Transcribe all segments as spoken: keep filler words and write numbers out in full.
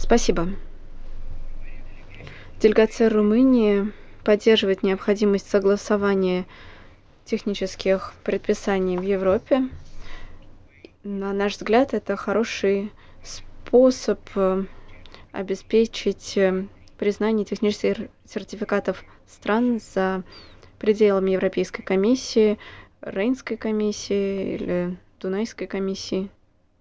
Спасибо. Делегация Румынии поддерживает необходимость согласования технических предписаний в Европе. На наш взгляд, это хороший способ э, обеспечить э, признание технических р- сертификатов стран за пределами Европейской комиссии, Рейнской комиссии или Дунайской комиссии.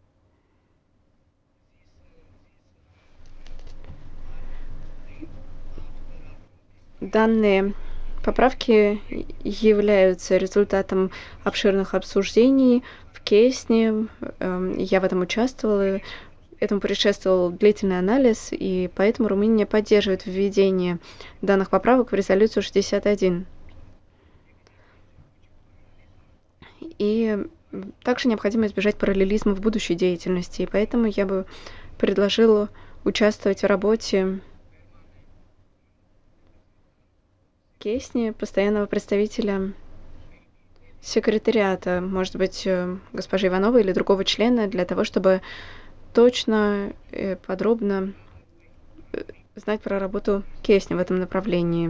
Данные поправки являются результатом обширных обсуждений в Кесне. Эм, Я в этом участвовала. Этому предшествовал длительный анализ, и поэтому Румыния поддерживает введение данных поправок в резолюцию шестьдесят один. И м, также необходимо избежать параллелизма в будущей деятельности, и поэтому я бы предложила участвовать в работе Кесни, постоянного представителя секретариата, может быть, э, госпожи Ивановой или другого члена, для того, чтобы точно, э, подробно э, знать про работу Кесни в этом направлении.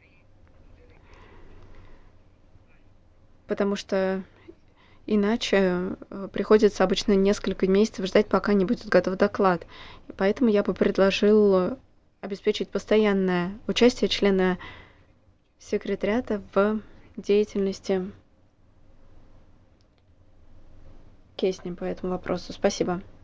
Потому что иначе э, приходится обычно несколько месяцев ждать, пока не будет готов доклад. И поэтому я бы предложил обеспечить постоянное участие члена секретариата в деятельности Кесни по этому вопросу. Спасибо.